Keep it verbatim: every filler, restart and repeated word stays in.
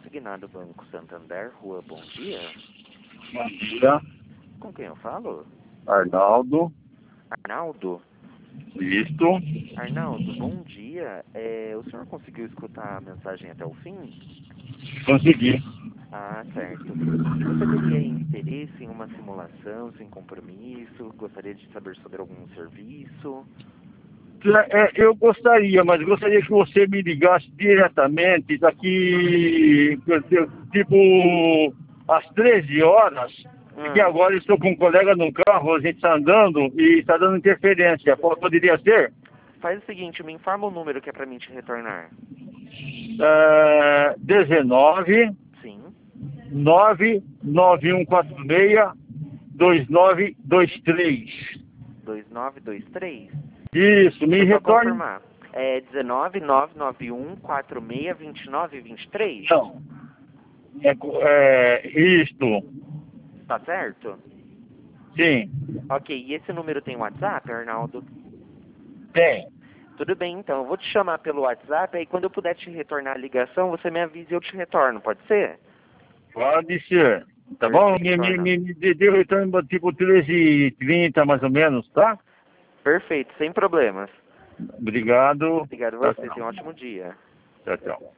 consignado Banco Santander, Rua Bom Dia. Bom dia, Com quem eu falo? Arnaldo. Arnaldo? Isto. Arnaldo, bom dia. É, o senhor conseguiu escutar a mensagem até o fim? Consegui. Ah, certo. E você teria interesse em uma simulação sem compromisso? Gostaria de saber sobre algum serviço? É, eu gostaria, mas gostaria que você me ligasse diretamente daqui, tipo, às treze horas, porque Hum, agora eu estou com um colega no carro, a gente está andando e está dando interferência. Poderia ser? faz o seguinte, me informa o número que é pra mim te retornar. É, dezenove, Sim, nove nove um quatro seis, dois nove dois três. dois nove dois três. Isso, Deixa me eu só retorne. confirmar. É dezenove, nove nove um, quatro seis, dois nove dois três? Não, é, co- é isto. Tá certo? Sim, Ok, e esse número tem WhatsApp, Arnaldo? tem. Tudo bem, então. Eu vou te chamar pelo WhatsApp, aí quando eu puder te retornar a ligação, você me avisa e eu te retorno, pode ser? Pode ser. Tá bom? Me, Perfeito, me, Arnaldo. me, me dê dê o retorno tipo treze e trinta mais ou menos, tá? Perfeito, sem problemas. Obrigado. Obrigado a Tchau, você, tchau. tenha um ótimo dia. Tchau, tchau.